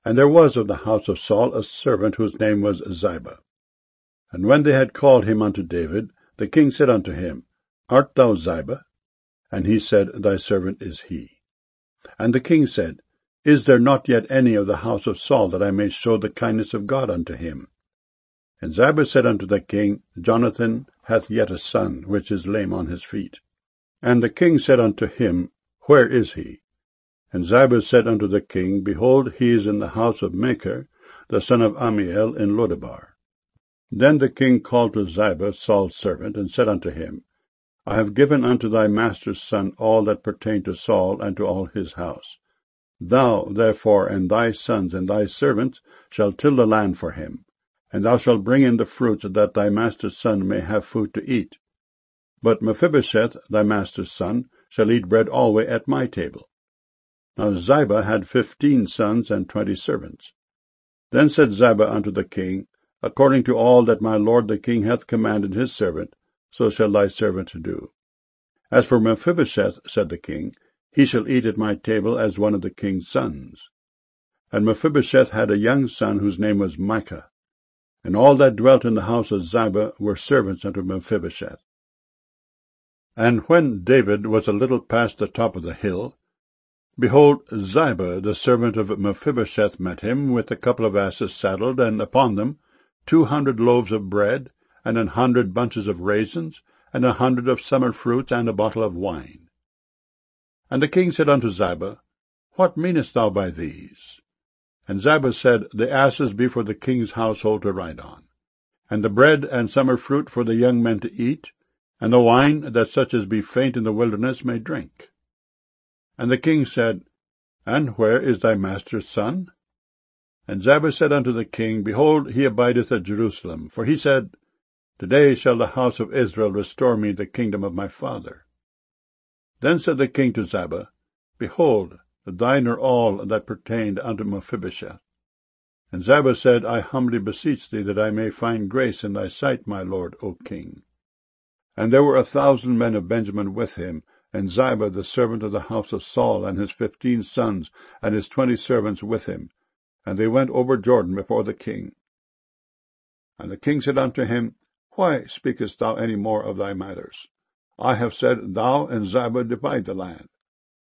And there was of the house of Saul a servant whose name was Ziba. And when they had called him unto David, the king said unto him, Art thou Ziba? And he said, Thy servant is he. And the king said, Is there not yet any of the house of Saul, that I may show the kindness of God unto him? And Ziba said unto the king, Jonathan hath yet a son, which is lame on his feet. And the king said unto him, Where is he? And Ziba said unto the king, Behold, he is in the house of Machir, the son of Ammiel, in Lodebar. Then the king called to Ziba, Saul's servant, and said unto him, I have given unto thy master's son all that pertained to Saul and to all his house. Thou, therefore, and thy sons and thy servants shall till the land for him, and thou shalt bring in the fruits, that thy master's son may have food to eat. But Mephibosheth, thy master's son, shall eat bread alway at my table. Now Ziba had 15 sons and 20 servants. Then said Ziba unto the king, According to all that my lord the king hath commanded his servant, so shall thy servant do. As for Mephibosheth, said the king, he shall eat at my table as one of the king's sons. And Mephibosheth had a young son whose name was Micah. And all that dwelt in the house of Ziba were servants unto Mephibosheth. And when David was a little past the top of the hill, behold, Ziba the servant of Mephibosheth met him, with a couple of asses saddled, and upon them 200 loaves of bread, and 100 bunches of raisins, and 100 of summer fruits, and a bottle of wine. And the king said unto Ziba, What meanest thou by these? And Ziba said, The asses be for the king's household to ride on, and the bread and summer fruit for the young men to eat, and the wine, that such as be faint in the wilderness may drink. And the king said, And where is thy master's son? And Ziba said unto the king, Behold, he abideth at Jerusalem. For he said, Today shall the house of Israel restore me the kingdom of my father. Then said the king to Ziba, Behold, thine are all that pertained unto Mephibosheth. And Ziba said, I humbly beseech thee that I may find grace in thy sight, my lord, O king. And there were 1,000 men of Benjamin with him, and Ziba the servant of the house of Saul, and his 15 sons, and his 20 servants with him. And they went over Jordan before the king. And the king said unto him, Why speakest thou any more of thy matters? I have said, Thou and Ziba divide the land.